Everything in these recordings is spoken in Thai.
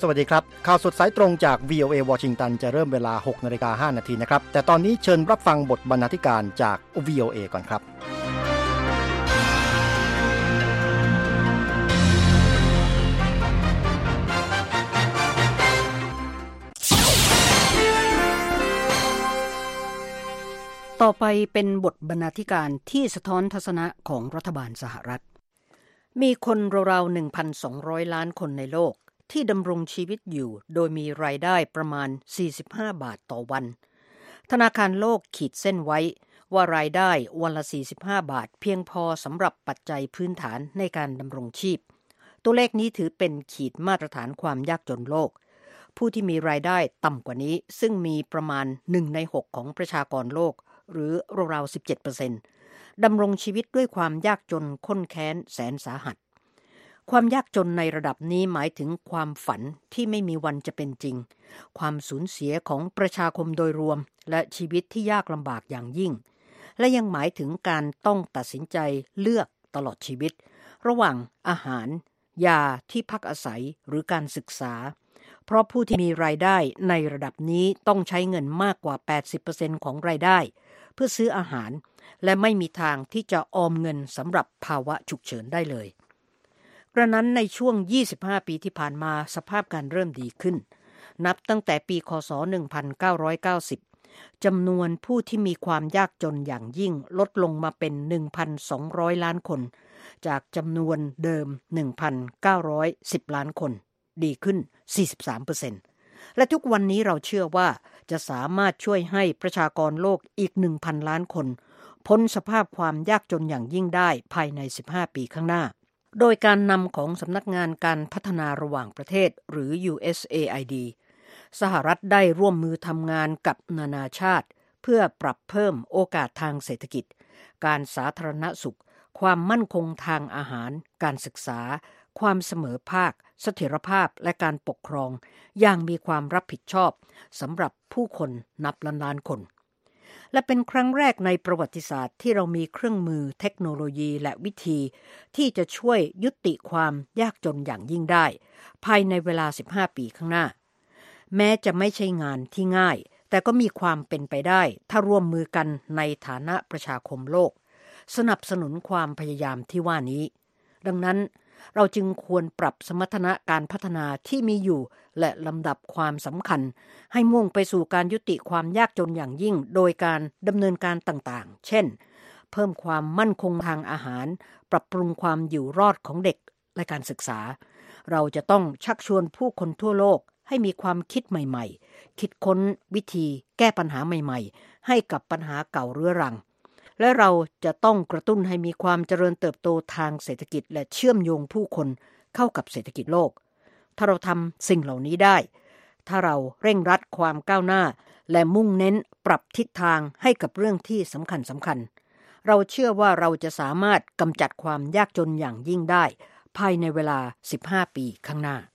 วัสดีครับข่าวสดสายตรงจาก VOA วอชิงตันจะเริ่มเวลา 6:05 น.นะครับแต่ตอนนี้เชิญรับฟังบทบรรณาธิการจาก VOA ก่อนครับต่อไปเป็นบทบรรณาธิการที่สะท้อนทัศนะของรัฐบาลสหรัฐมีคนราวๆ 1,200 ล้านคนในโลกที่ดำรงชีวิตอยู่โดยมีรายได้ประมาณ45 บาทต่อวันธนาคารโลกขีดเส้นไว้ว่ารายได้วันละ45 บาทเพียงพอสำหรับปัจจัยพื้นฐานในการดำรงชีพตัวเลขนี้ถือเป็นขีดมาตรฐานความยากจนโลกผู้ที่มีรายได้ต่ำกว่านี้ซึ่งมีประมาณ1 ใน 6ของประชากรโลกหรือราวๆ 17%ดำรงชีวิตด้วยความยากจนข้นแค้นแสนสาหัสความยากจนในระดับนี้หมายถึงความฝันที่ไม่มีวันจะเป็นจริงความสูญเสียของประชาคมโดยรวมและชีวิตที่ยากลำบากอย่างยิ่งและยังหมายถึงการต้องตัดสินใจเลือกตลอดชีวิตระหว่างอาหารยาที่พักอาศัยหรือการศึกษาเพราะผู้ที่มีรายได้ในระดับนี้ต้องใช้เงินมากกว่า 80% ของรายได้เพื่อซื้ออาหารและไม่มีทางที่จะออมเงินสำหรับภาวะฉุกเฉินได้เลยกระนั้นในช่วง25 ปีที่ผ่านมาสภาพการเริ่มดีขึ้นนับตั้งแต่ปีคศ1990จำนวนผู้ที่มีความยากจนอย่างยิ่งลดลงมาเป็น 1,200 ล้านคนจากจำนวนเดิม 1,910 ล้านคนดีขึ้น 43%และทุกวันนี้เราเชื่อว่าจะสามารถช่วยให้ประชากรโลกอีก 1,000 ล้านคนพ้นสภาพความยากจนอย่างยิ่งได้ภายใน15 ปีข้างหน้าโดยการนำของสำนักงานการพัฒนาระหว่างประเทศหรือ USAID สหรัฐได้ร่วมมือทำงานกับนานาชาติเพื่อปรับเพิ่มโอกาสทางเศรษฐกิจการสาธารณสุขความมั่นคงทางอาหารการศึกษาความเสมอภาคเสถียรภาพและการปกครองอย่างมีความรับผิดชอบสำหรับผู้คนนับล้านๆคนและเป็นครั้งแรกในประวัติศาสตร์ที่เรามีเครื่องมือเทคโนโลยีและวิธีที่จะช่วยยุติความยากจนอย่างยิ่งได้ภายในเวลา15 ปีข้างหน้าแม้จะไม่ใช่งานที่ง่ายแต่ก็มีความเป็นไปได้ถ้าร่วมมือกันในฐานะประชาคมโลกสนับสนุนความพยายามที่ว่านี้ดังนั้นเราจึงควรปรับสมรรถนะการพัฒนาที่มีอยู่และลำดับความสำคัญให้มุ่งไปสู่การยุติความยากจนอย่างยิ่งโดยการดำเนินการต่างๆเช่นเพิ่มความมั่นคงทางอาหารปรับปรุงความอยู่รอดของเด็กและการศึกษาเราจะต้องชักชวนผู้คนทั่วโลกให้มีความคิดใหม่ๆคิดค้นวิธีแก้ปัญหาใหม่ๆให้กับปัญหาเก่าเรื้อรังและเราจะต้องกระตุ้นให้มีความเจริญเติบโตทางเศรษฐกิจและเชื่อมโยงผู้คนเข้ากับเศรษฐกิจโลกถ้าเราทำสิ่งเหล่านี้ได้ถ้าเราเร่งรัดความก้าวหน้าและมุ่งเน้นปรับทิศทางให้กับเรื่องที่สำคัญเราเชื่อว่าเราจะสามารถกำจัดความยากจนอย่างยิ่งได้ภายในเวลา15 ปีข้างหน้า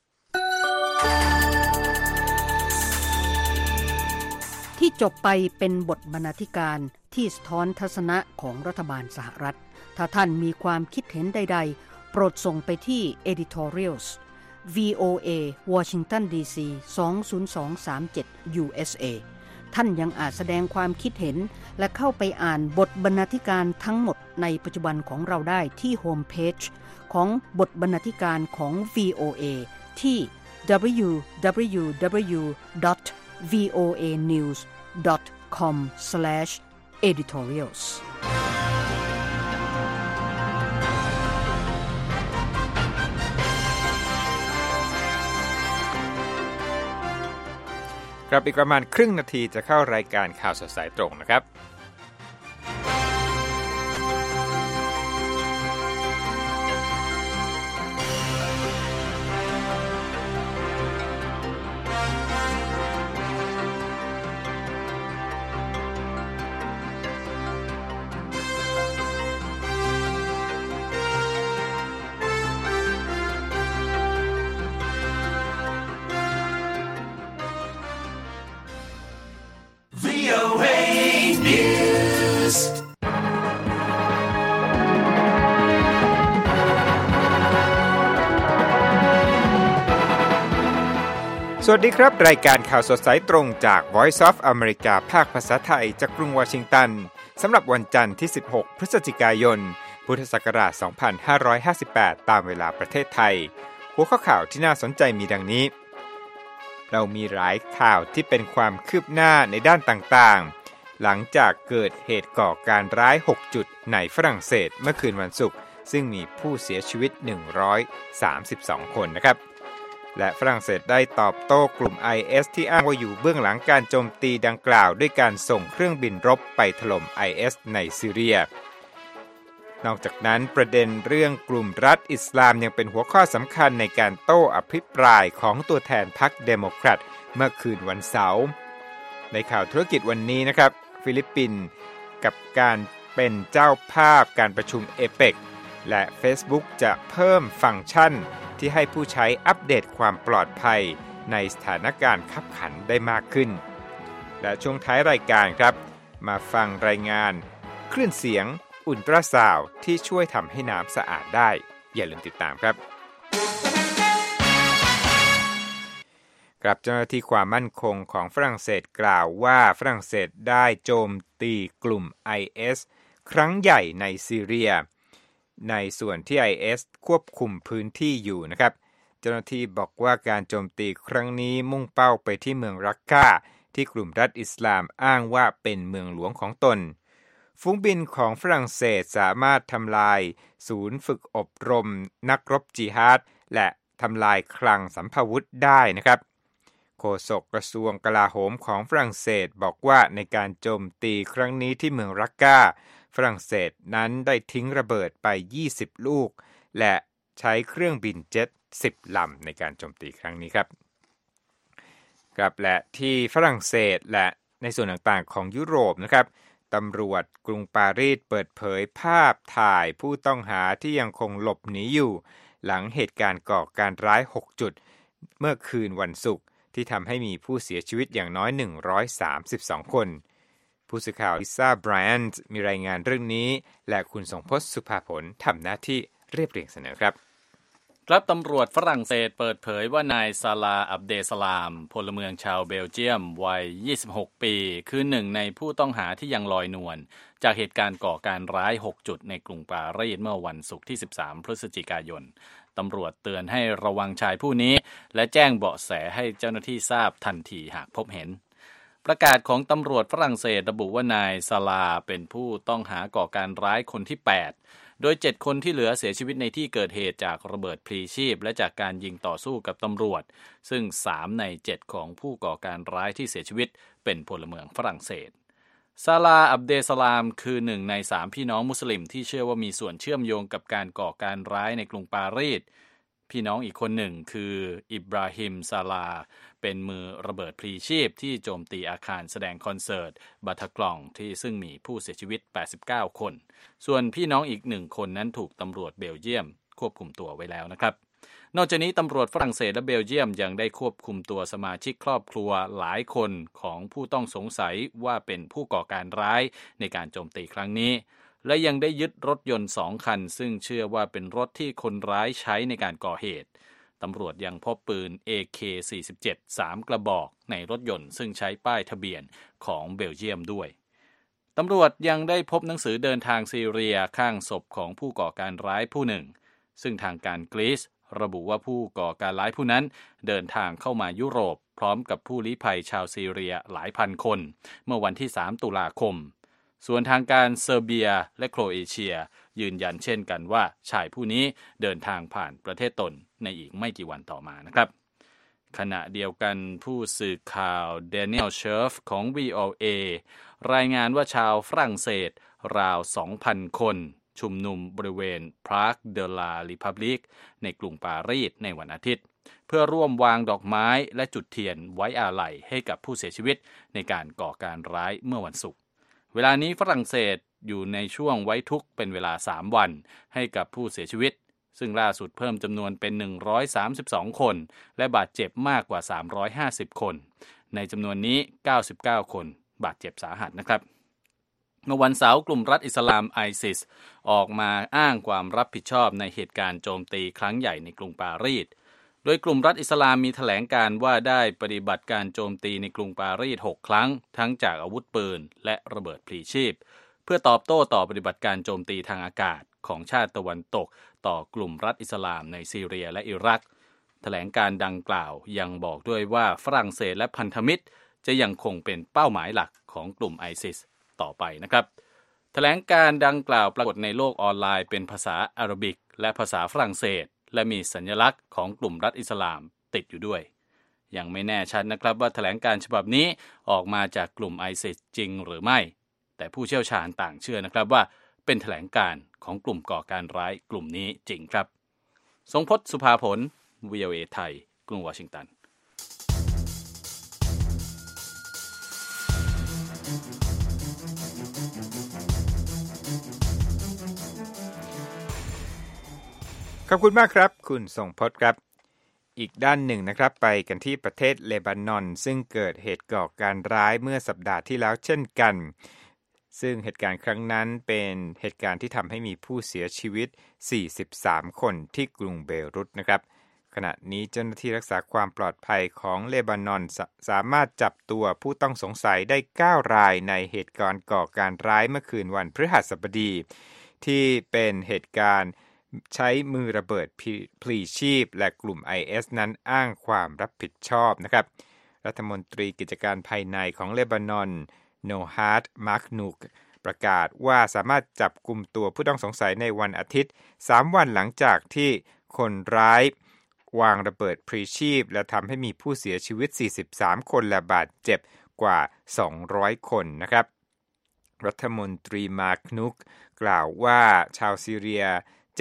ที่จบไปเป็นบทบรรณาธิการที่สะท้อนทัศนะของรัฐบาลสหรัฐถ้าท่านมีความคิดเห็นใดๆโปรดส่งไปที่ editorials VOA Washington DC 20237 USA ท่านยังอาจแสดงความคิดเห็นและเข้าไปอ่านบทบรรณาธิการทั้งหมดในปัจจุบันของเราได้ที่โฮมเพจของบทบรรณาธิการของ VOA ที่ www.voanews.com/editorials ครับอีกประมาณครึ่งนาทีจะเข้ารายการข่าวสดสายตรงนะครับสวัสดีครับรายการข่าวสดสายตรงจาก Voice of America ภาคภาษาไทยจากกรุงวอชิงตันสำหรับวันจันทร์ที่16พฤศจิกายนพุทธศักราช2558ตามเวลาประเทศไทยหัวข้อข่าวที่น่าสนใจมีดังนี้เรามีหลายข่าวที่เป็นความคืบหน้าในด้านต่างๆหลังจากเกิดเหตุก่อการร้าย6จุดในฝรั่งเศสเมื่อคืนวันศุกร์ซึ่งมีผู้เสียชีวิต132คนนะครับและฝรั่งเศสได้ตอบโต้กลุ่ม IS ที่อ้างว่าอยู่เบื้องหลังการโจมตีดังกล่าวด้วยการส่งเครื่องบินรบไปถล่ม IS ในซีเรียนอกจากนั้นประเด็นเรื่องกลุ่มรัฐอิสลามยังเป็นหัวข้อสำคัญในการโต้อภิปรายของตัวแทนพรรคเดโมแครตเมื่อคืนวันเสาร์ในข่าวธุรกิจวันนี้นะครับฟิลิปปินส์กับการเป็นเจ้าภาพการประชุมเอเปกและ Facebook จะเพิ่มฟังก์ชันที่ให้ผู้ใช้อัปเดตความปลอดภัยในสถานการณ์ขับขันได้มากขึ้นและช่วงท้ายรายการครับมาฟังรายงานคลื่นเสียงอุลตราซาวด์ที่ช่วยทำให้น้ำสะอาดได้อย่าลืมติดตามครับครับเจ้าหน้าที่ความมั่นคงของฝรั่งเศสกล่าวว่าฝรั่งเศสได้โจมตีกลุ่ม IS ครั้งใหญ่ในซีเรียในส่วนที่ IS ควบคุมพื้นที่อยู่นะครับเจ้าหน้าที่บอกว่าการโจมตีครั้งนี้มุ่งเป้าไปที่เมืองรักกาที่กลุ่มรัฐอิสลามอ้างว่าเป็นเมืองหลวงของตนฝูงบินของฝรั่งเศสสามารถทำลายศูนย์ฝึกอบรมนักรบจิฮาดและทำลายคลังสัมภาวุธได้นะครับโฆษกกระทรวงกลาโหมของฝรั่งเศสบอกว่าในการโจมตีครั้งนี้ที่เมืองรักกาฝรั่งเศสนั้นได้ทิ้งระเบิดไป20ลูกและใช้เครื่องบินเจ็ต10ลำในการโจมตีครั้งนี้ครับและที่ฝรั่งเศสและในส่วนต่างๆของยุโรปนะครับตำรวจกรุงปารีสเปิดเผยภาพถ่ายผู้ต้องหาที่ยังคงหลบหนีอยู่หลังเหตุการณ์ก่อการร้าย6จุดเมื่อคืนวันศุกร์ที่ทำให้มีผู้เสียชีวิตอย่างน้อย132คนผู้สื่อข่าวลิซ่าไบรอันท์มีรายงานเรื่องนี้และคุณสงพจน์สุภาผลทำหน้าที่เรียบเรียงเสนอครับตำรวจฝรั่งเศสเปิดเผยว่านายซาลาอับเดสลามพลเมืองชาวเบลเยียมวัย26ปีคือหนึ่งในผู้ต้องหาที่ยังลอยนวลจากเหตุการณ์ก่อการร้าย6จุดในกรุงปารีสเมื่อวันศุกร์ที่13พฤศจิกายนตำรวจเตือนให้ระวังชายผู้นี้และแจ้งเบาะแสให้เจ้าหน้าที่ทราบทันทีหากพบเห็นประกาศของตำรวจฝรั่งเศสระบุว่านายซาลาเป็นผู้ต้องหาก่อการร้ายคนที่8โดย7คนที่เหลือเสียชีวิตในที่เกิดเหตุจากระเบิดพลีชีพและจากการยิงต่อสู้กับตำรวจซึ่ง3ใน7ของผู้ก่อการร้ายที่เสียชีวิตเป็นพลเมืองฝรั่งเศสซาลาอับเดสลามคือหนึ่งใน3พี่น้องมุสลิมที่เชื่อว่ามีส่วนเชื่อมโยงกับการก่อการร้ายในกรุงปารีสพี่น้องอีกคนหนึ่งคืออิบราฮิมซาลาเป็นมือระเบิดพลีชีพที่โจมตีอาคารแสดงคอนเสิร์ตบัตากลองที่ซึ่งมีผู้เสียชีวิต89คนส่วนพี่น้องอีก1คนนั้นถูกตำรวจเบลเยียมควบคุมตัวไว้แล้วนะครับนอกจากนี้ตำรวจฝรั่งเศสและเบลเยียมยังได้ควบคุมตัวสมาชิกครอบครัวหลายคนของผู้ต้องสงสัยว่าเป็นผู้ก่อการร้ายในการโจมตีครั้งนี้และยังได้ยึดรถยนต์2คันซึ่งเชื่อว่าเป็นรถที่คนร้ายใช้ในการก่อเหตุตำรวจยังพบปืน AK-47 3 กระบอกในรถยนต์ซึ่งใช้ป้ายทะเบียนของเบลเยียมด้วยตำรวจยังได้พบหนังสือเดินทางซีเรียข้างศพของผู้ก่อการร้ายผู้หนึ่งซึ่งทางการกรีซระบุว่าผู้ก่อการร้ายผู้นั้นเดินทางเข้ามายุโรปพร้อมกับผู้ลี้ภัยชาวซีเรียหลายพันคนเมื่อวันที่3ตุลาคมส่วนทางการเซอร์เบียและโครเอเชียยืนยันเช่นกันว่าชายผู้นี้เดินทางผ่านประเทศตนในอีกไม่กี่วันต่อมานะครับขณะเดียวกันผู้สื่อข่าวแดเนียลเชฟของ VOA รายงานว่าชาวฝรั่งเศสราว 2,000 คนชุมนุมบริเวณ Parc de la République ในกรุงปารีสในวันอาทิตย์เพื่อร่วมวางดอกไม้และจุดเทียนไว้อาลัยให้กับผู้เสียชีวิตในการก่อการร้ายเมื่อวันศุกร์เวลานี้ฝรั่งเศสอยู่ในช่วงไว้ทุกข์เป็นเวลา3วันให้กับผู้เสียชีวิตซึ่งล่าสุดเพิ่มจำนวนเป็น132คนและบาดเจ็บมากกว่า350คนในจำนวนนี้99คนบาดเจ็บสาหัสนะครับเมื่อวันเสาร์กลุ่มรัฐอิสลามไอซิสออกมาอ้างความรับผิดชอบในเหตุการณ์โจมตีครั้งใหญ่ในกรุงปารีสโดยกลุ่มรัฐอิสลามมีแถลงการว่าได้ปฏิบัติการโจมตีในกรุงปารีส6 ครั้งทั้งจากอาวุธปืนและระเบิดพลีชีพเพื่อตอบโต้ต่อปฏิบัติการโจมตีทางอากาศของชาติตะวันตกต่อกลุ่มรัฐอิสลามในซีเรียและอิรักแถลงการดังกล่าวยังบอกด้วยว่าฝรั่งเศสและพันธมิตรจะยังคงเป็นเป้าหมายหลักของกลุ่มไอซิสต่อไปนะครับแถลงการดังกล่าวปรากฏในโลกออนไลน์เป็นภาษาอาหรับิกและภาษาฝรั่งเศสและมีสัญลักษณ์ของกลุ่มรัฐอิสลามติดอยู่ด้วยยังไม่แน่ชัดนะครับว่าแถลงการฉบับนี้ออกมาจากกลุ่มไอซิสจริงหรือไม่แต่ผู้เชี่ยวชาญต่างเชื่อนะครับว่าเป็นแถลงการของกลุ่มก่อการร้ายกลุ่มนี้จริงครับทรงพจน์ สุภาผล VOA ไทยกรุงวอชิงตันขอบคุณมากครับคุณทรงพจน์ครับอีกด้านหนึ่งนะครับไปกันที่ประเทศเลบานอนซึ่งเกิดเหตุก่อการร้ายเมื่อสัปดาห์ที่แล้วเช่นกันซึ่งเหตุการณ์ครั้งนั้นเป็นเหตุการณ์ที่ทำให้มีผู้เสียชีวิต43คนที่กรุงเบรุตนะครับขณะนี้เจ้าหน้าที่รักษาความปลอดภัยของเลบานอนสามารถจับตัวผู้ต้องสงสัยได้9รายในเหตุการณ์ก่อการร้ายเมื่อคืนวันพฤหัสบดีที่เป็นเหตุการณ์ใช้มือระเบิดพลีชีพและกลุ่ม IS นั้นอ้างความรับผิดชอบนะครับรัฐมนตรีกิจการภายในของเลบานอนโนฮาร์ด มาร์กนุกประกาศว่าสามารถจับกุมตัวผู้ต้องสงสัยในวันอาทิตย์3วันหลังจากที่คนร้ายวางระเบิดพลีชีพและทำให้มีผู้เสียชีวิต43คนและบาดเจ็บกว่า200คนนะครับรัฐมนตรีมาร์กนุกกล่าวว่าชาวซีเรีย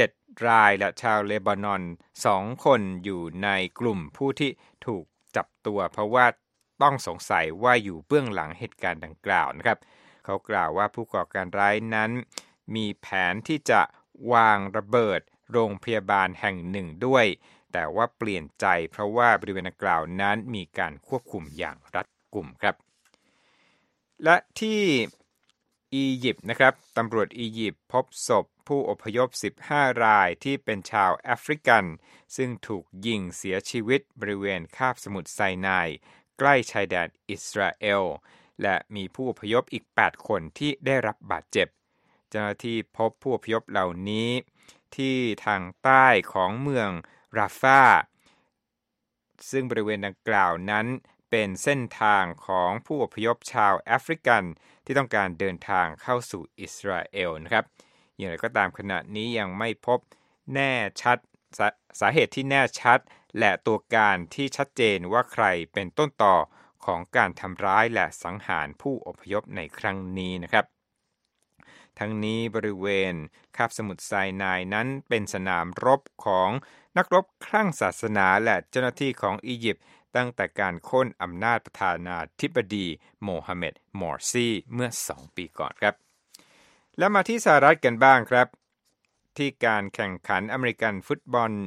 7รายและชาวเลบานอน2คนอยู่ในกลุ่มผู้ที่ถูกจับตัวเพราะว่าต้องสงสัยว่าอยู่เบื้องหลังเหตุการณ์ดังกล่าวนะครับเขากล่าวว่าผู้ก่อการร้ายนั้นมีแผนที่จะวางระเบิดโรงพยาบาลแห่งหนึ่งด้วยแต่ว่าเปลี่ยนใจเพราะว่าบริเวณดังกล่าวนั้นมีการควบคุมอย่างรัดกุมครับและที่อียิปต์นะครับตำรวจอียิปต์พบศพผู้อพยพ15รายที่เป็นชาวแอฟริกันซึ่งถูกยิงเสียชีวิตบริเวณคาบสมุทรไซนายใกล้ชายแดนอิสราเอลและมีผู้อพยพอีก8คนที่ได้รับบาดเจ็บเจ้าหน้าที่พบผู้อพยพเหล่านี้ที่ทางใต้ของเมืองราฟาซึ่งบริเวณดังกล่าวนั้นเป็นเส้นทางของผู้อพยพชาวแอฟริกันที่ต้องการเดินทางเข้าสู่อิสราเอลนะครับอย่างไรก็ตามขณะนี้ยังไม่พบแน่ชัดสาเหตุที่แน่ชัดและตัวการที่ชัดเจนว่าใครเป็นต้นต่อของการทำร้ายและสังหารผู้อพยพในครั้งนี้นะครับทั้งนี้บริเวณคาบสมุทรไซนายนั้นเป็นสนามรบของนักรบคลั่งศาสนาและเจ้าหน้าที่ของอียิปต์ตั้งแต่การโค่นอำนาจประธานาธิบดีโมฮัมเหม็ด มอร์ซีเมื่อ2ปีก่อนครับแล้วมาที่สหรัฐกันบ้างครับที่การแข่งขันอเมริกันฟุตบอล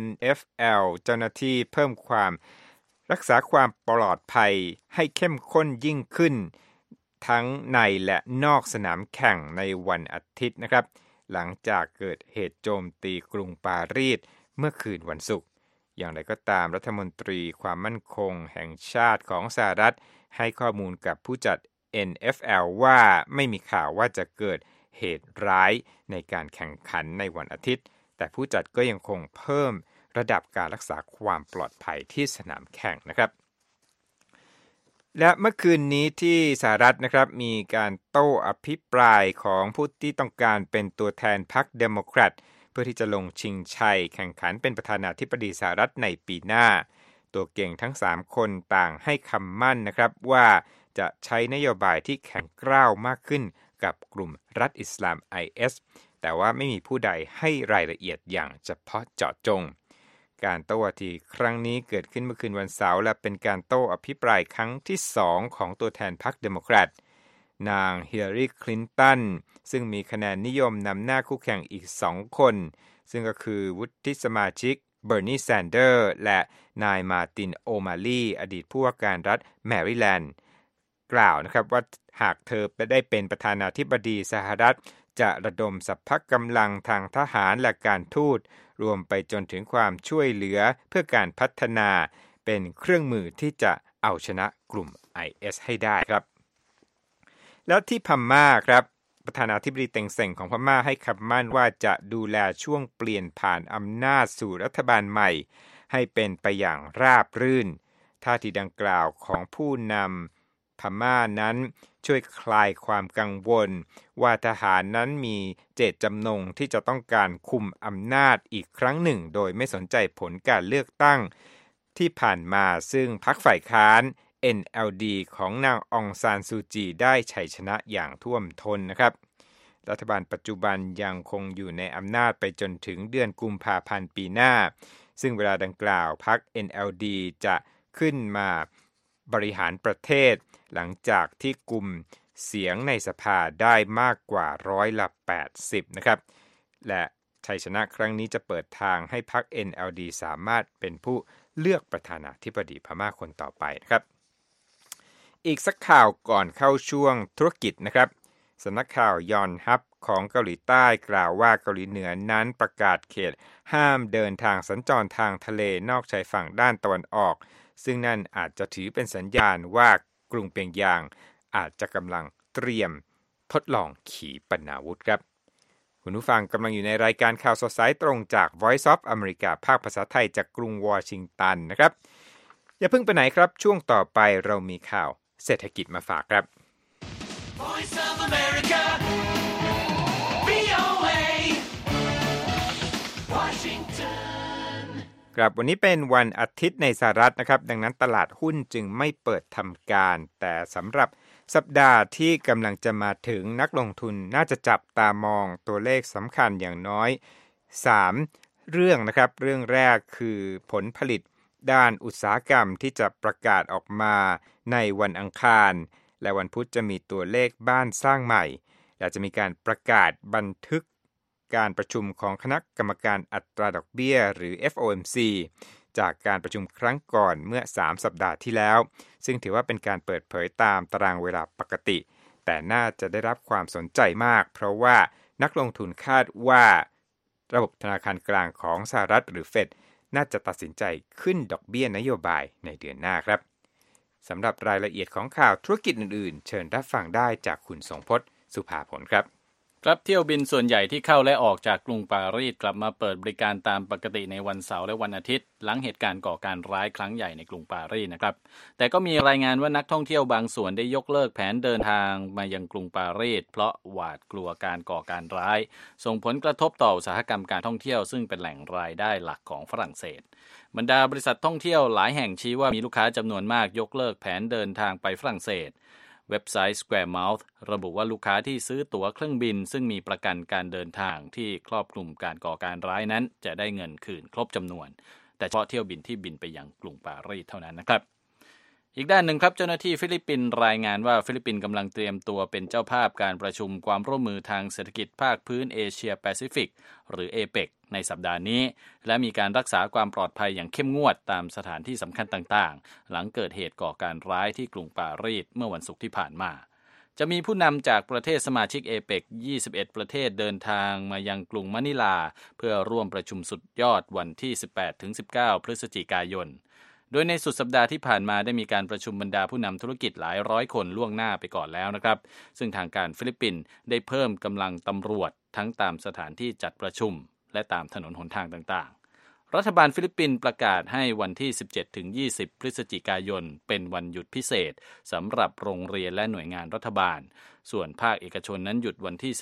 NFL เจ้าหน้าที่เพิ่มความรักษาความปลอดภัยให้เข้มข้นยิ่งขึ้นทั้งในและนอกสนามแข่งในวันอาทิตย์นะครับหลังจากเกิดเหตุโจมตีกรุงปารีสเมื่อคืนวันศุกร์อย่างไรก็ตามรัฐมนตรีความมั่นคงแห่งชาติของสหรัฐให้ข้อมูลกับผู้จัด NFL ว่าไม่มีข่าวว่าจะเกิดเหตุร้ายในการแข่งขันในวันอาทิตย์แต่ผู้จัดก็ยังคงเพิ่มระดับการรักษาความปลอดภัยที่สนามแข่งนะครับและเมื่อคืนนี้ที่สหรัฐนะครับมีการโต้อภิปรายของผู้ที่ต้องการเป็นตัวแทนพรรคเดโมแครตเพื่อที่จะลงชิงชัยแข่งขันเป็นประธานาธิบดีสหรัฐในปีหน้าตัวเก่งทั้ง3คนต่างให้คำมั่นนะครับว่าจะใช้นโยบายที่แข็งกร้าวมากขึ้นกับกลุ่มรัฐอิสลาม IS แต่ว่าไม่มีผู้ใดให้รายละเอียดอย่างเฉพาะเจาะจงการโต้วาทีครั้งนี้เกิดขึ้นเมื่อคืนวันเสาร์และเป็นการโต้อภิปรายครั้งที่2ของตัวแทนพรรคเดโมแครตนางฮิลลารีคลินตันซึ่งมีคะแนนนิยมนำหน้าคู่แข่งอีก2คนซึ่งก็คือวุฒิสมาชิกเบอร์นีแซนเดอร์และนายมาร์ตินโอมาลีอดีตผู้ว่าการรัฐแมริแลนด์กล่าวนะครับว่าหากเธอได้เป็นประธานาธิบดีสหรัฐจะระดมสรรพกำลังทางทหารและการทูตรวมไปจนถึงความช่วยเหลือเพื่อการพัฒนาเป็นเครื่องมือที่จะเอาชนะกลุ่ม IS ให้ได้ครับแล้วที่พม่าครับประธานาธิบดีเต็งเซ็งของพม่าให้คำมั่นว่าจะดูแลช่วงเปลี่ยนผ่านอำนาจสู่รัฐบาลใหม่ให้เป็นไปอย่างราบรื่นท่าทีดังกล่าวของผู้นำพม่านั้นช่วยคลายความกังวลว่าทหารนั้นมีเจตจำนงที่จะต้องการคุมอำนาจอีกครั้งหนึ่งโดยไม่สนใจผลการเลือกตั้งที่ผ่านมาซึ่งพรรคฝ่ายค้าน NLD ของนางองซานซูจีได้ชัยชนะอย่างท่วมท้นนะครับรัฐบาลปัจจุบันยังคงอยู่ในอำนาจไปจนถึงเดือนกุมภาพันธ์ปีหน้าซึ่งเวลาดังกล่าวพรรค NLD จะขึ้นมาบริหารประเทศหลังจากที่กุมเสียงในสภาได้มากกว่า80%นะครับและชัยชนะครั้งนี้จะเปิดทางให้พรรค NLD สามารถเป็นผู้เลือกประธานาธิบดีพม่าคนต่อไปนะครับอีกสักข่าวก่อนเข้าช่วงธุรกิจนะครับสำนักข่าวยอนฮับของเกาหลีใต้กล่าวว่าเกาหลีเหนือนั้นประกาศเขตห้ามเดินทางสัญจรทางทะเลนอกชายฝั่งด้านตะวันออกซึ่งนั่นอาจจะถือเป็นสัญญาณว่ากรุงเปียงยางอาจจะกำลังเตรียมทดลองขีปนาวุธครับคุณผู้ฟังกำลังอยู่ในรายการข่าวสดสายตรงจาก Voice of America ภาคภาษาไทยจากกรุงวอชิงตันนะครับอย่าเพิ่งไปไหนครับช่วงต่อไปเรามีข่าวเศรษฐกิจมาฝากครับ Voice of America VOA Washington ครับวันนี้เป็นวันอาทิตย์ในสหรัฐนะครับดังนั้นตลาดหุ้นจึงไม่เปิดทำการแต่สำหรับสัปดาห์ที่กำลังจะมาถึงนักลงทุนน่าจะจับตามองตัวเลขสำคัญอย่างน้อย3เรื่องนะครับเรื่องแรกคือผลผลิตด้านอุตสาหกรรมที่จะประกาศออกมาในวันอังคารและวันพุธจะมีตัวเลขบ้านสร้างใหม่และจะมีการประกาศบันทึกการประชุมของคณะกรรมการอัตราดอกเบี้ยหรือ FOMC จากการประชุมครั้งก่อนเมื่อ3สัปดาห์ที่แล้วซึ่งถือว่าเป็นการเปิดเผยตามตารางเวลาปกติแต่น่าจะได้รับความสนใจมากเพราะว่านักลงทุนคาดว่าระบบธนาคารกลางของสหรัฐหรือเฟดน่าจะตัดสินใจขึ้นดอกเบี้ยนโยบายในเดือนหน้าครับสำหรับรายละเอียดของข่าวธุรกิจอื่นๆเชิญรับฟังได้จากคุณสงพจน์สุภาผลครับครับเที่ยวบินส่วนใหญ่ที่เข้าและออกจากกรุงปารีสกลับมาเปิดบริการตามปกติในวันเสาร์และวันอาทิตย์หลังเหตุการณ์ก่อการร้ายครั้งใหญ่ในกรุงปารีสนะครับแต่ก็มีรายงานว่านักท่องเที่ยวบางส่วนได้ยกเลิกแผนเดินทางมายังกรุงปารีสเพราะหวาดกลัวการก่อการร้ายส่งผลกระทบต่ออุตสาหกรรมการท่องเที่ยวซึ่งเป็นแหล่งรายได้หลักของฝรั่งเศสบรรดาบริษัทท่องเที่ยวหลายแห่งชี้ว่ามีลูกค้าจำนวนมากยกเลิกแผนเดินทางไปฝรั่งเศสเว็บไซต์ Square Mouth ระบุว่าลูกค้าที่ซื้อตั๋วเครื่องบินซึ่งมีประกันการเดินทางที่ครอบคลุมการก่อการร้ายนั้นจะได้เงินคืนครบจำนวนแต่เฉพาะเที่ยวบินที่บินไปยังกรุงปารีสเท่านั้นนะครับอีกด้านหนึ่งครับเจ้าหน้าที่ฟิลิปปินส์รายงานว่าฟิลิปปินส์กำลังเตรียมตัวเป็นเจ้าภาพการประชุมความร่วมมือทางเศรษฐกิจภาคพื้นเอเชียแปซิฟิกหรือ APEC ในสัปดาห์นี้และมีการรักษาความปลอดภัยอย่างเข้มงวดตามสถานที่สำคัญต่างๆหลังเกิดเหตุก่อการร้ายที่กรุงปารีสเมื่อวันศุกร์ที่ผ่านมาจะมีผู้นำจากประเทศสมาชิก APEC 21 ประเทศเดินทางมายังกรุงมะนิลาเพื่อร่วมประชุมสุดยอดวันที่ 18-19 พฤศจิกายนโดยในสุดสัปดาห์ที่ผ่านมาได้มีการประชุมบรรดาผู้นำธุรกิจหลายร้อยคนล่วงหน้าไปก่อนแล้วนะครับซึ่งทางการฟิลิปปินส์ได้เพิ่มกำลังตำรวจทั้งตามสถานที่จัดประชุมและตามถนนหนทางต่างๆรัฐบาลฟิลิปปินส์ประกาศให้วันที่ 17-20 พฤศจิกายนเป็นวันหยุดพิเศษสำหรับโรงเรียนและหน่วยงานรัฐบาลส่วนภาคเอกชนนั้นหยุดวันที่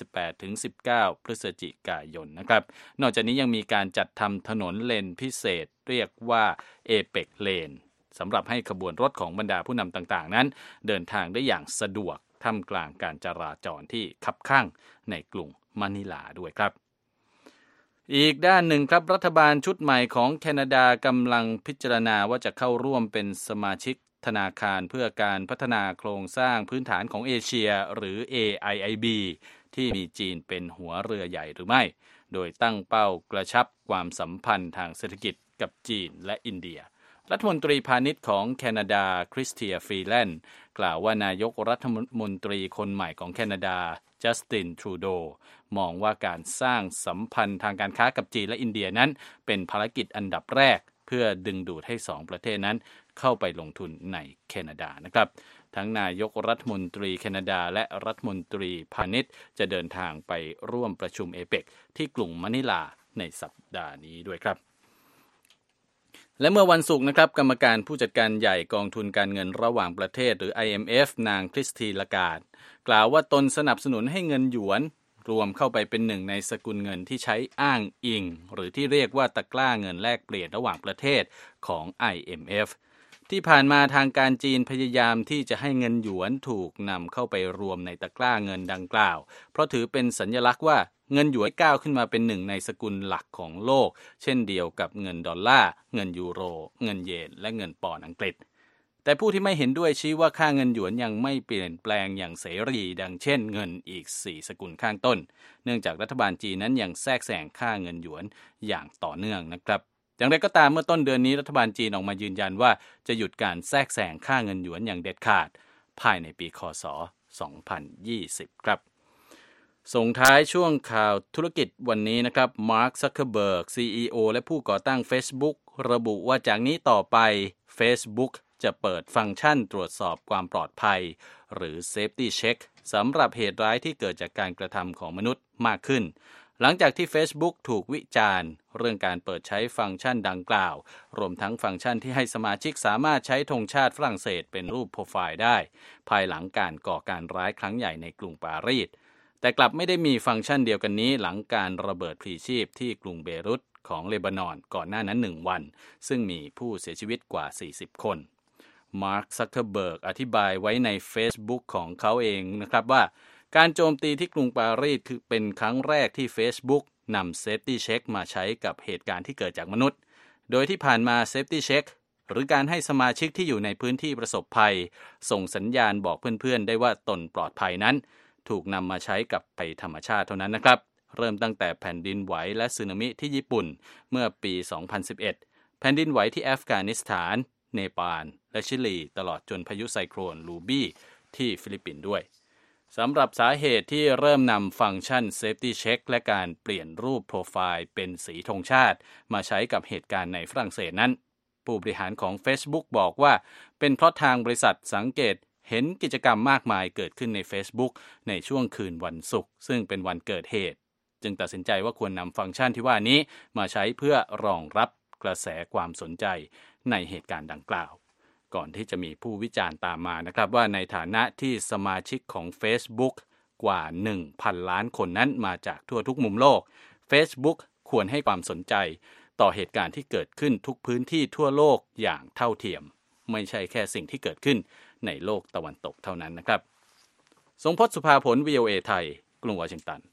18-19 พฤศจิกายนนะครับนอกจากนี้ยังมีการจัดทำถนนเลนพิเศษเรียกว่า APEC Lane สำหรับให้ขบวนรถของบรรดาผู้นำต่างๆนั้นเดินทางได้อย่างสะดวกท่ามกลางการจราจรที่คับข้างในกรุงมะนิลาด้วยครับอีกด้านหนึ่งครับรัฐบาลชุดใหม่ของแคนาดากำลังพิจารณาว่าจะเข้าร่วมเป็นสมาชิกธนาคารเพื่อการพัฒนาโครงสร้างพื้นฐานของเอเชียหรือ AIIB ที่มีจีนเป็นหัวเรือใหญ่หรือไม่โดยตั้งเป้ากระชับความสัมพันธ์ทางเศรษฐกิจกับจีนและอินเดียรัฐมนตรีพาณิชย์ของแคนาดาคริสเตียฟรีแลนด์กล่าวว่านายกรัฐมนตรีคนใหม่ของแคนาดาจัสตินทรูโดมองว่าการสร้างสัมพันธ์ทางการค้ากับจีนและอินเดียนั้นเป็นภารกิจอันดับแรกเพื่อดึงดูดให้2ประเทศนั้นเข้าไปลงทุนในแคนาดานะครับทั้งนายกรัฐมนตรีแคนาดาและรัฐมนตรีพาณิชย์จะเดินทางไปร่วมประชุมเอเปกที่กรุงมะนิลาในสัปดาห์นี้ด้วยครับและเมื่อวันศุกร์นะครับกรรมการผู้จัดการใหญ่กองทุนการเงินระหว่างประเทศหรือ IMF นางคริสตีลาการ์ดกล่าวว่าตนสนับสนุนให้เงินหยวนรวมเข้าไปเป็นหนึ่งในสกุลเงินที่ใช้อ้างอิงหรือที่เรียกว่าตะกร้าเงินแลกเปลี่ยนระหว่างประเทศของ IMF ที่ผ่านมาทางการจีนพยายามที่จะให้เงินหยวนถูกนำเข้าไปรวมในตะกร้าเงินดังกล่าวเพราะถือเป็นสัญลักษณ์ว่าเงินหยวนก้าวขึ้นมาเป็นหนึ่งในสกุลหลักของโลกเช่นเดียวกับเงินดอลลาร์เงินยูโรเงินเยนและเงินปอนด์อังกฤษแต่ผู้ที่ไม่เห็นด้วยชี้ว่าค่าเงินหยวนยังไม่เปลี่ยนแปลงอย่างเสรีดังเช่นเงินอีก4สกุลข้างต้นเนื่องจากรัฐบาลจีนนั้นยังแทรกแซงค่าเงินหยวนอย่างต่อเนื่องนะครับอย่างไรก็ตามเมื่อต้นเดือนนี้รัฐบาลจีนออกมายืนยันว่าจะหยุดการแทรกแซงค่าเงินหยวนอย่างเด็ดขาดภายในปีค.ศ. 2020 ครับส่งท้ายช่วงข่าวธุรกิจวันนี้นะครับมาร์ค ซักเคอร์เบิร์ก CEO และผู้ก่อตั้ง Facebook ระบุว่าจากนี้ต่อไป Facebook จะเปิดฟังก์ชันตรวจสอบความปลอดภัยหรือ Safety Check สำหรับเหตุร้ายที่เกิดจากการกระทำของมนุษย์มากขึ้นหลังจากที่ Facebook ถูกวิจารณ์เรื่องการเปิดใช้ฟังก์ชันดังกล่าวรวมทั้งฟังก์ชันที่ให้สมาชิกสามารถใช้ธงชาติฝรั่งเศสเป็นรูปโปรไฟล์ได้ภายหลังการก่อการร้ายครั้งใหญ่ในกรุงปารีสแต่กลับไม่ได้มีฟังก์ชันเดียวกันนี้หลังการระเบิดพลีชีพที่กรุงเบรุตของเลบานอนก่อนหน้านั้น1วันซึ่งมีผู้เสียชีวิตกว่า40คนมาร์ค ซักเคอร์เบิร์กอธิบายไว้ใน Facebook ของเขาเองนะครับว่าการโจมตีที่กรุงปารีสคือเป็นครั้งแรกที่ Facebook นำ Safety Check มาใช้กับเหตุการณ์ที่เกิดจากมนุษย์โดยที่ผ่านมา Safety Check หรือการให้สมาชิกที่อยู่ในพื้นที่ประสบภัยส่งสัญญาณบอกเพื่อนๆได้ว่าตนปลอดภัยนั้นถูกนำมาใช้กับภัยธรรมชาติเท่านั้นนะครับเริ่มตั้งแต่แผ่นดินไหวและสึนามิที่ญี่ปุ่นเมื่อปี 2011 แผ่นดินไหวที่อัฟกานิสถานเนปาลและชิลีตลอดจนพายุไซโคลนลูบี้ที่ฟิลิปปินส์ด้วยสำหรับสาเหตุที่เริ่มนำฟังก์ชัน Safety Check และการเปลี่ยนรูปโปรไฟล์เป็นสีธงชาติมาใช้กับเหตุการณ์ในฝรั่งเศสนั้นผู้บริหารของ Facebook บอกว่าเป็นเพราะทางบริษัทสังเกตเห็นกิจกรรมมากมายเกิดขึ้นใน Facebook ในช่วงคืนวันศุกร์ซึ่งเป็นวันเกิดเหตุจึงตัดสินใจว่าควรนำฟังก์ชันที่ว่านี้มาใช้เพื่อรองรับกระแสความสนใจในเหตุการณ์ดังกล่าวก่อนที่จะมีผู้วิจารณ์ตามมานะครับว่าในฐานะที่สมาชิกของ Facebook กว่า 1,000 ล้านคนนั้นมาจากทั่วทุกมุมโลก Facebook ควรให้ความสนใจต่อเหตุการณ์ที่เกิดขึ้นทุกพื้นที่ทั่วโลกอย่างเท่าเทียมไม่ใช่แค่สิ่งที่เกิดขึ้นในโลกตะวันตกเท่านั้นนะครับทรงพจน์สุภาผล VOA ไทยกรุงวอชิงตัน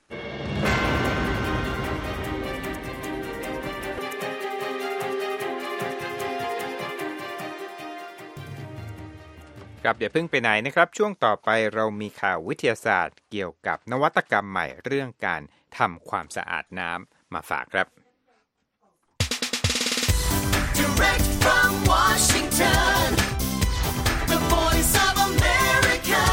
ครับอย่าเพิ่งไปไหนนะครับช่วงต่อไปเรามีข่าววิทยาศาสตร์เกี่ยวกับนวัตกรรมใหม่เรื่องการทำความสะอาดน้ำมาฝากครับ Direct from Washington, the voice of America,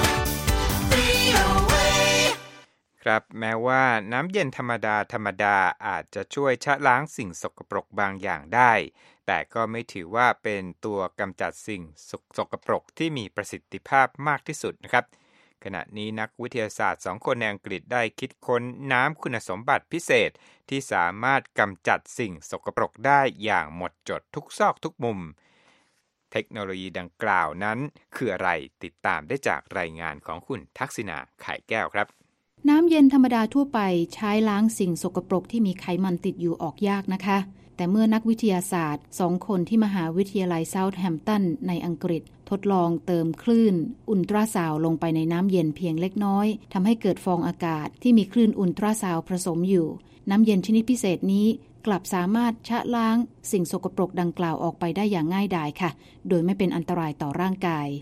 VOA. ครับแม้ว่าน้ำเย็นธรรมดาอาจจะช่วยชะล้างสิ่งสกปรกบางอย่างได้แต่ก็ไม่ถือว่าเป็นตัวกำจัดสิ่งสกปรกที่มีประสิทธิภาพมากที่สุดนะครับขณะนี้นักวิทยาศาสตร์2คนในอังกฤษได้คิดค้นน้ำคุณสมบัติพิเศษที่สามารถกำจัดสิ่งสกปรกได้อย่างหมดจดทุกซอกทุกมุมเทคโนโลยีดังกล่าวนั้นคืออะไรติดตามได้จากรายงานของคุณทักษิณาไข่แก้วครับน้ำเย็นธรรมดาทั่วไปใช้ล้างสิ่งสกปรกที่มีไขมันติดอยู่ออกยากนะคะแต่เมื่อนักวิทยาศาสตร์2คนที่มหาวิทยาลัยเซาท์แฮมป์ตันในอังกฤษทดลองเติมคลื่นอุลตราซาวด์ลงไปในน้ำเย็นเพียงเล็กน้อยทำให้เกิดฟองอากาศที่มีคลื่นอุลตราซาวด์ผสมอยู่น้ำเย็นชนิดพิเศษนี้กลับสามารถชะล้างสิ่งสกปรกดังกล่าวออกไปได้อย่างง่ายดายค่ะโดยไม่เป็นอันตรายต่อร่างกาย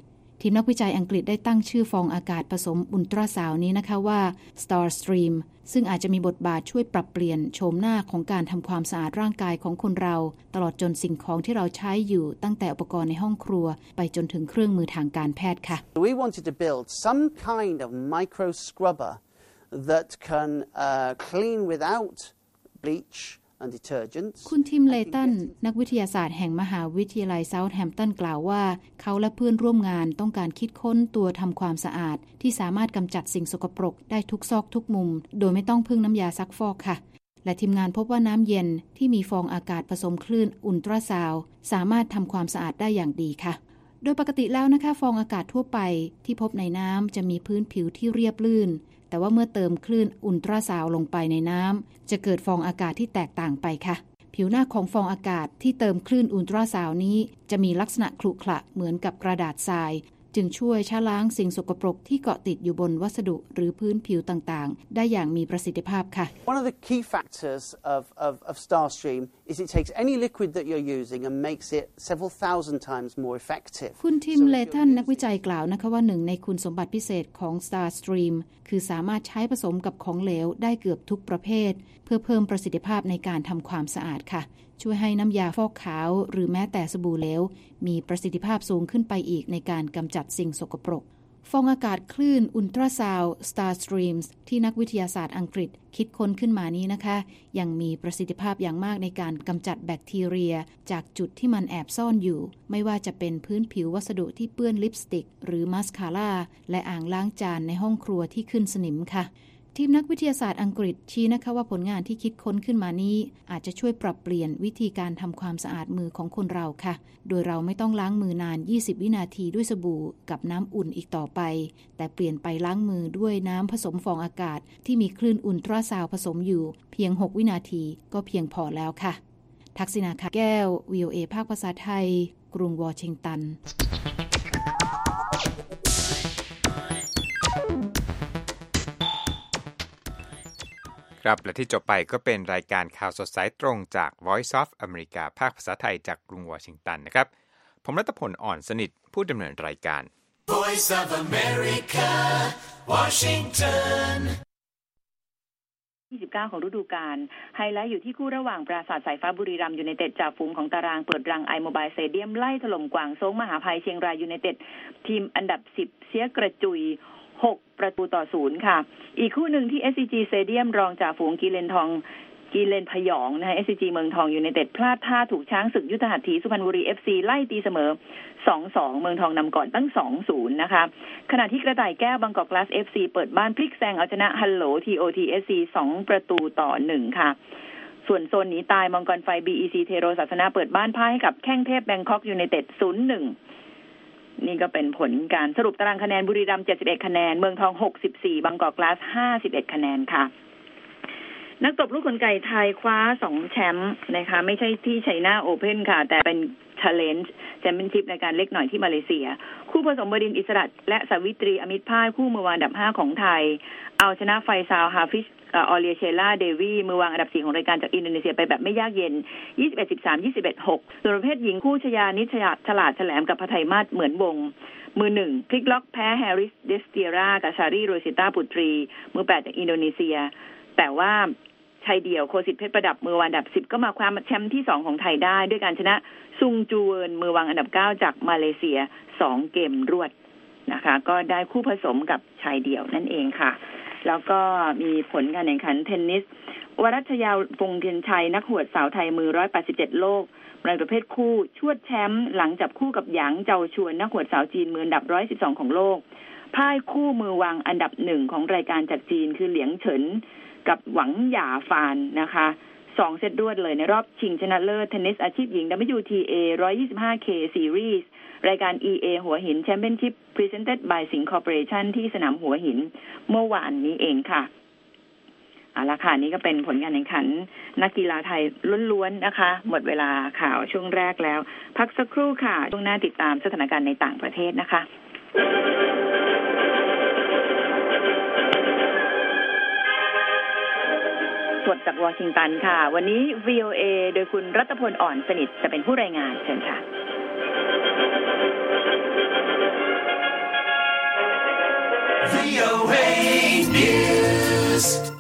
ทีมนักวิจัยอังกฤษได้ตั้งชื่อฟองอากาศผสมอุลตราซาวน์นี้นะคะว่า Starstream ซึ่งอาจจะมีบทบาทช่วยปรับเปลี่ยนโฉมหน้าของการทำความสะอาดร่างกายของคนเราตลอดจนสิ่งของที่เราใช้อยู่ตั้งแต่อุปกรณ์ในห้องครัวไปจนถึงเครื่องมือทางการแพทย์ค่ะ We wanted to build some kind of micro scrubber that can clean without bleach คุณทิมเลตันนักวิทยาศาสตร์แห่งมหาวิทยาลัยเซาท์แฮมป์ตันกล่าวว่าเขาและเพื่อนร่วมงานต้องการคิดค้นตัวทำความสะอาดที่สามารถกำจัดสิ่งสกปรกได้ทุกซอกทุกมุมโดยไม่ต้องพึ่งน้ำยาซักฟอกค่ะและทีมงานพบว่าน้ำเย็นที่มีฟองอากาศผสมคลื่นอุลตราซาวด์สามารถทำความสะอาดได้อย่างดีค่ะโดยปกติแล้วนะคะฟองอากาศทั่วไปที่พบในน้ำจะมีพื้นผิวที่เรียบลื่นแต่ว่าเมื่อเติมคลื่นอุลตราซาวด์ลงไปในน้ำจะเกิดฟองอากาศที่แตกต่างไปค่ะผิวหน้าของฟองอากาศที่เติมคลื่นอุลตราซาวด์นี้จะมีลักษณะขรุขระเหมือนกับกระดาษทรายจึงช่วยชะล้างสิ่งสกปรกที่เกาะติดอยู่บนวัสดุหรือพื้นผิวต่างๆได้อย่างมีประสิทธิภาพค่ะ One of the key factors of Starstream is it takes any liquid that you're using and makes it several thousand times more effective คุณทิมเลทันนักวิจัยกล่าวนะคะว่าหนึ่งในคุณสมบัติพิเศษของ Starstream คือสามารถใช้ผสมกับของเหลวได้เกือบทุกประเภทเพื่อเพิ่มประสิทธิภาพในการทำความสะอาดค่ะช่วยให้น้ำยาฟอกขาวหรือแม้แต่สบู่เหลวมีประสิทธิภาพสูงขึ้นไปอีกในการกำจัดสิ่งสกปรกฟองอากาศคลื่นอุลตราซาวด์ Starstreams ที่นักวิทยาศาสตร์อังกฤษคิดค้นขึ้นมานี้นะคะยังมีประสิทธิภาพอย่างมากในการกำจัดแบคทีเรียจากจุดที่มันแอบซ่อนอยู่ไม่ว่าจะเป็นพื้นผิววัสดุที่เปื้อนลิปสติกหรือมาสคาร่าและอ่างล้างจานในห้องครัวที่ขึ้นสนิมค่ะทีมนักวิทยาศาสตร์อังกฤษชี้นะคะว่าผลงานที่คิดค้นขึ้นมานี้อาจจะช่วยปรับเปลี่ยนวิธีการทำความสะอาดมือของคนเราค่ะโดยเราไม่ต้องล้างมือนาน20วินาทีด้วยสบู่กับน้ำอุ่นอีกต่อไปแต่เปลี่ยนไปล้างมือด้วยน้ำผสมฟองอากาศที่มีคลื่นอุลตราซาวด์ผสมอยู่เพียง6วินาทีก็เพียงพอแล้วค่ะทักษิณาค่ะแก้ว VOA ภาคภาษาไทยกรุงวอชิงตันครับและที่จบไปก็เป็นรายการข่าวสดสายตรงจาก Voice of America ภาคภาษาไทยจากกรุงวอชิงตันนะครับผมรัตพลอ่อนสนิทผู้ดำเนินรายการ Voice of America Washington 29ของฤดูกาลไฮไลท์อยู่ที่คู่ระหว่างปราสาทสายฟ้าบุรีรัมย์ยูไนเต็ดจ่าฝูงของตารางเปิดรังไอโมบายสเตเดียมไล่ถล่มกวางโซ้งมหาภัยเชียงรายยูไนเต็ดทีมอันดับ10เสียกระจุย6ประตูต่อ0ค่ะอีกคู่หนึ่งที่ SCG Stadium รองจ่าฝูงกีเลนพยองนะคะ SCG เมืองทองยูไนเต็ดพลาดท่าถูกช้างศึกยุทธหัตถีสุพรรณบุรี FC ไล่ตีเสมอ 2-2 เมืองทองนำก่อนตั้ง 2-0 นะคะขณะที่กระต่ายแก้วบางกอกกลาส FC เปิดบ้านพลิกแซงเอาชนะฮัลโหล TOTSC 2ประตูต่อ1ค่ะส่วนโซนหนีตายมังกรไฟ BEC เทโรศาสนาเปิดบ้านพ่ายให้กับแข้งเทพแบงคอกยูไนเต็ด 0-1นี่ก็เป็นผลการสรุปตารางคะแนนบุรีรัมย์71คะแนนเมืองทอง64บางกอกกลาส51คะแนนค่ะนักตบลูกขนไก่ไทยคว้า2แชมป์นะคะไม่ใช่ที่ไชน่าโอเพ่นค่ะแต่เป็น Challenge Championship ในการเล็กหน่อยที่มาเลเซียคู่ผสมบดินทร์อิสระและสาวิตรีอมิตรพ่ายคู่มือวางอันดับ5ของไทยเอาชนะไฟซาวฮาฟิชออเลียเชล่าเดวีมือวางอันดับ4ของรายการจากอินโดนีเซียไปแบบไม่ยากเย็น 21-13 21-6 ส่วนประเภทหญิงคู่ชยานิชฉลาดแฉลมกับพไทยมาศเหมือนวงมือ1พลิกล็อกแพ้แฮร์ริสเดสเตียร่ากับชารีโรซิต้าปุตรีมือ8จากอินโดนีเซียแต่ว่าชายเดี่ยวโคสิทธิ์เพชรประดับมือวางอันดับ10ก็มาคว้าแชมป์ที่2ของไทยได้ด้วยการชนะซุงจูเวินมือวางอันดับ9จากมาเลเซีย2เกมรวดนะคะก็ได้คู่ผสมกับชายเดี่ยวนั่นเองค่ะแล้วก็มีผลการแข่งขันเทนนิสวรัชยาวงศ์เทียนชัยนักหวดสาวไทยมือ187โลกในประเภทคู่ชวดแชมป์หลังจับคู่กับหยางเจาชวนนักหวดสาวจีนมืออันดับ112ของโลกพ่ายคู่มือวางอันดับ1ของรายการจากจีนคือเหลียงเฉินกับหวังหย่าฟานนะคะ2เซตรวดเลยในรอบชิงชนะเลิศเทนนิสอาชีพหญิง WTA 125K Series รายการ EA หัวหินแชมเปี้ยนชิพ Presented by Sing Corporation ที่สนามหัวหินเมื่อวานนี้เองค่ะเอาละค่ะนี่ก็เป็นผลการแข่งขันนักกีฬาไทยล้วนๆนะคะหมดเวลาข่าวช่วงแรกแล้วพักสักครู่ค่ะช่วงหน้าติดตามสถานการณ์ในต่างประเทศนะคะสดจากวอชิงตันค่ะวันนี้ VOA โดยคุณรัตพลอ่อนสนิทจะเป็นผู้รายงานเชิญค่ะ VOA News.